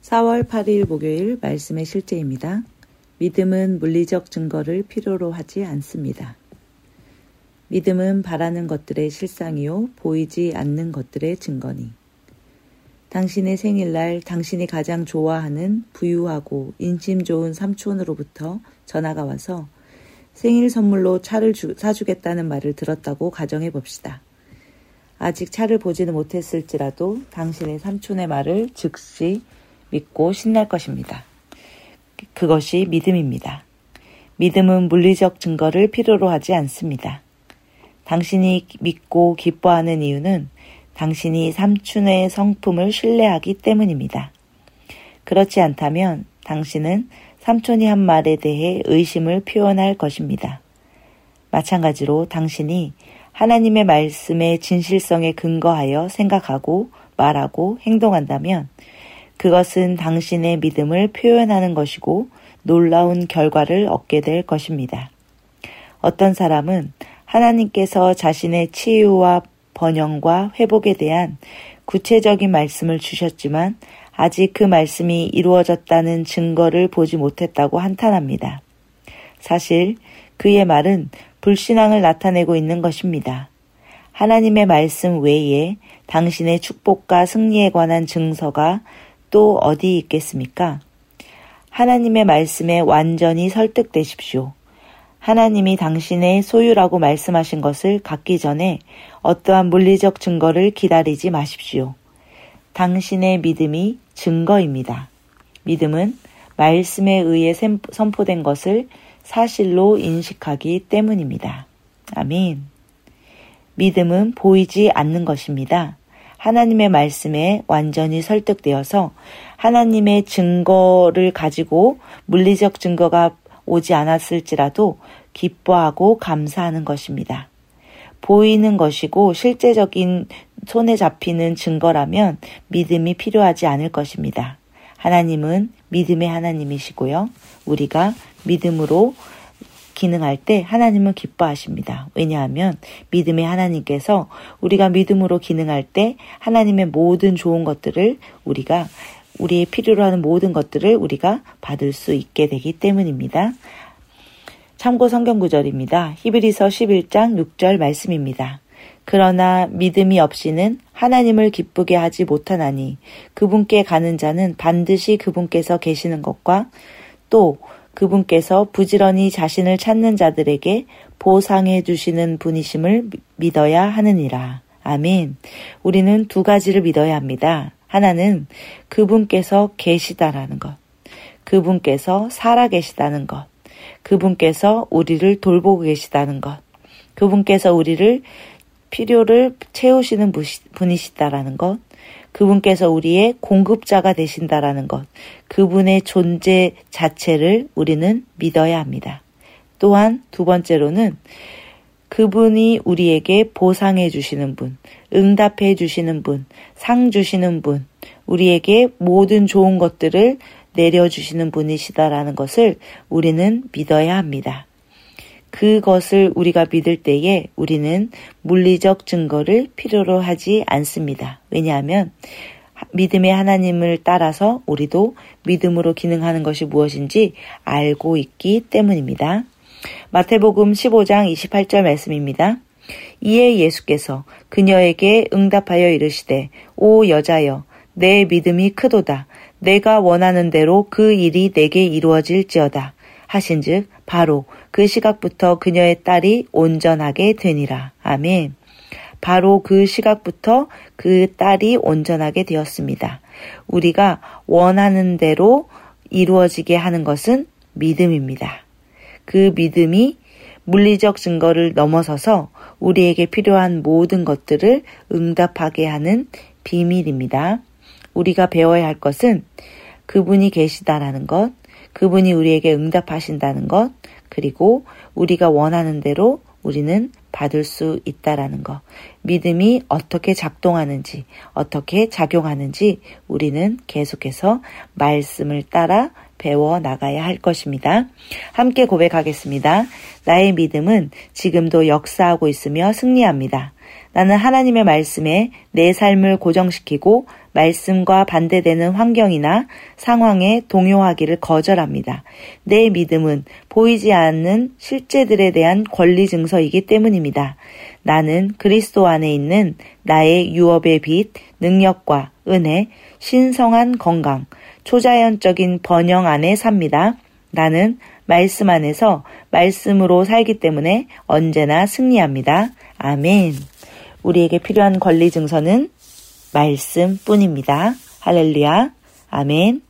4월 8일 목요일 말씀의 실제입니다. 믿음은 물리적 증거를 필요로 하지 않습니다. 믿음은 바라는 것들의 실상이요 보이지 않는 것들의 증거니. 당신의 생일날 당신이 가장 좋아하는 부유하고 인심 좋은 삼촌으로부터 전화가 와서 생일 선물로 차를 사주겠다는 말을 들었다고 가정해 봅시다. 아직 차를 보지는 못했을지라도 당신의 삼촌의 말을 즉시 믿고 신날 것입니다. 그것이 믿음입니다. 믿음은 물리적 증거를 필요로 하지 않습니다. 당신이 믿고 기뻐하는 이유는 당신이 삼촌의 성품을 신뢰하기 때문입니다. 그렇지 않다면 당신은 삼촌이 한 말에 대해 의심을 표현할 것입니다. 마찬가지로 당신이 하나님의 말씀의 진실성에 근거하여 생각하고 말하고 행동한다면 그것은 당신의 믿음을 표현하는 것이고 놀라운 결과를 얻게 될 것입니다. 어떤 사람은 하나님께서 자신의 치유와 번영과 회복에 대한 구체적인 말씀을 주셨지만 아직 그 말씀이 이루어졌다는 증거를 보지 못했다고 한탄합니다. 사실 그의 말은 불신앙을 나타내고 있는 것입니다. 하나님의 말씀 외에 당신의 축복과 승리에 관한 증서가 또 어디 있겠습니까? 하나님의 말씀에 완전히 설득되십시오. 하나님이 당신의 소유라고 말씀하신 것을 갖기 전에 어떠한 물리적 증거를 기다리지 마십시오. 당신의 믿음이 증거입니다. 믿음은 말씀에 의해 선포된 것을 사실로 인식하기 때문입니다. 아멘. 믿음은 보이지 않는 것입니다. 하나님의 말씀에 완전히 설득되어서 하나님의 증거를 가지고 물리적 증거가 오지 않았을지라도 기뻐하고 감사하는 것입니다. 보이는 것이고 실제적인 손에 잡히는 증거라면 믿음이 필요하지 않을 것입니다. 하나님은 믿음의 하나님이시고요. 우리가 믿음으로 기능할 때 하나님은 기뻐하십니다. 왜냐하면 믿음의 하나님께서 우리가 믿음으로 기능할 때 하나님의 모든 좋은 것들을 우리의 필요로 하는 모든 것들을 우리가 받을 수 있게 되기 때문입니다. 참고 성경 구절입니다. 히브리서 11장 6절 말씀입니다. 그러나 믿음이 없이는 하나님을 기쁘게 하지 못하나니 그분께 가는 자는 반드시 그분께서 계시는 것과 또 그분께서 부지런히 자신을 찾는 자들에게 보상해 주시는 분이심을 믿어야 하느니라. 아멘. 우리는 두 가지를 믿어야 합니다. 하나는 그분께서 계시다라는 것, 그분께서 살아계시다는 것, 그분께서 우리를 돌보고 계시다는 것, 그분께서 우리를 필요를 채우시는 분이시다라는 것, 그분께서 우리의 공급자가 되신다라는 것, 그분의 존재 자체를 우리는 믿어야 합니다. 또한 두 번째로는 그분이 우리에게 보상해 주시는 분, 응답해 주시는 분, 상 주시는 분, 우리에게 모든 좋은 것들을 내려주시는 분이시다라는 것을 우리는 믿어야 합니다. 그것을 우리가 믿을 때에 우리는 물리적 증거를 필요로 하지 않습니다. 왜냐하면 믿음의 하나님을 따라서 우리도 믿음으로 기능하는 것이 무엇인지 알고 있기 때문입니다. 마태복음 15장 28절 말씀입니다. 이에 예수께서 그녀에게 응답하여 이르시되 오 여자여 내 믿음이 크도다. 내가 원하는 대로 그 일이 내게 이루어질지어다. 하신즉 바로 그 시각부터 그녀의 딸이 온전하게 되니라. 아멘. 바로 그 시각부터 그 딸이 온전하게 되었습니다. 우리가 원하는 대로 이루어지게 하는 것은 믿음입니다. 그 믿음이 물리적 증거를 넘어서서 우리에게 필요한 모든 것들을 응답하게 하는 비밀입니다. 우리가 배워야 할 것은 그분이 계시다라는 것, 그분이 우리에게 응답하신다는 것, 그리고 우리가 원하는 대로 우리는 받을 수 있다라는 것. 믿음이 어떻게 작동하는지, 어떻게 작용하는지 우리는 계속해서 말씀을 따라 배워 나가야 할 것입니다. 함께 고백하겠습니다. 나의 믿음은 지금도 역사하고 있으며 승리합니다. 나는 하나님의 말씀에 내 삶을 고정시키고 말씀과 반대되는 환경이나 상황에 동요하기를 거절합니다. 내 믿음은 보이지 않는 실제들에 대한 권리 증서이기 때문입니다. 나는 그리스도 안에 있는 나의 유업의 빛, 능력과 은혜, 신성한 건강, 초자연적인 번영 안에 삽니다. 나는 말씀 안에서 말씀으로 살기 때문에 언제나 승리합니다. 아멘. 우리에게 필요한 권리 증서는 말씀뿐입니다. 할렐루야. 아멘.